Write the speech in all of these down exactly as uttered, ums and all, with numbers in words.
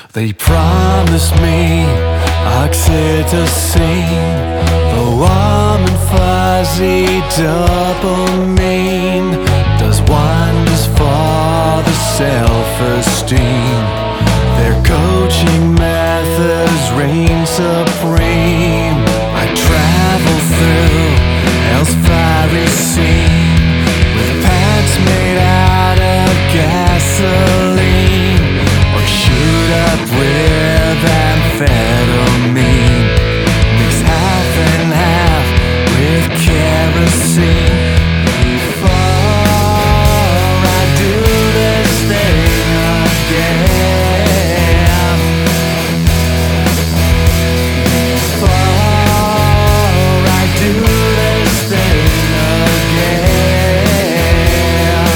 They promised me oxytocin, the warm and fuzzy dopamine does wonders for the self-esteem. Their coaching methods reign supreme. I travel through hell's fiery scene with pants made out of gasoline, or shoot up with amphetamine. Mix half and half with kerosene. Before I do this thing again, before I do this thing again,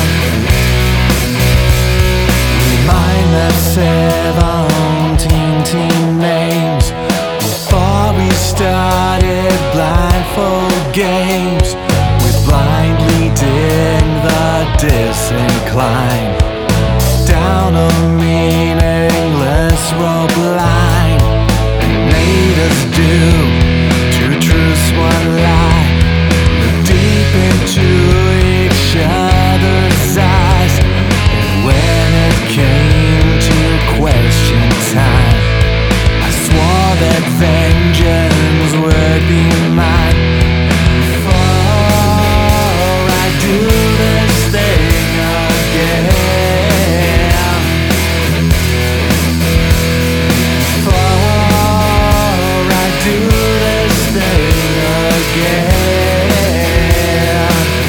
remind that seventeen teen names before we started blindfold games. We blindly did the disincline down a meaningless rope line, and made us do two truths, one lie. Look deep into each other's eyes, and when it came to question time, I swore that vengeance would be mine. Before I do this thing again, before I do this thing again,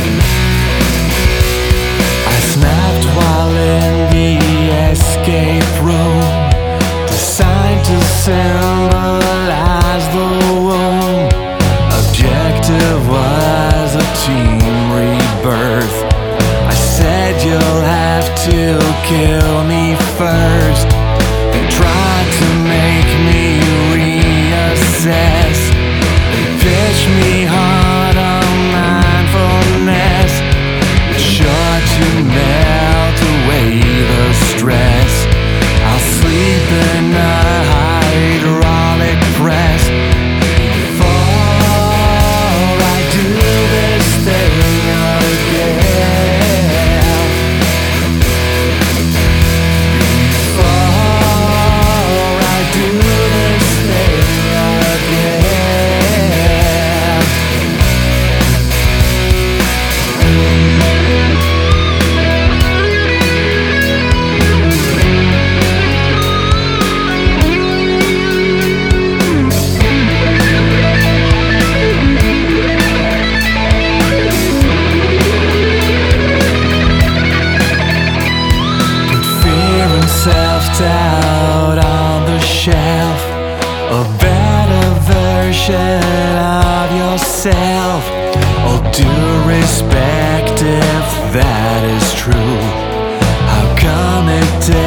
I snapped while in the escape room, designed to symbolize the womb. Objective was a team rebirth. I said you'll have to kill me first. They tried to make me reassess. They pitched me hard on mindfulness. It's sure to melt away the stress. I'll sleep in a hydraulic press before I do this thing again, before I do this thing again. Put fear and self-doubt on the shelf, a better version of yourself. All due respect, if that is true, how come it did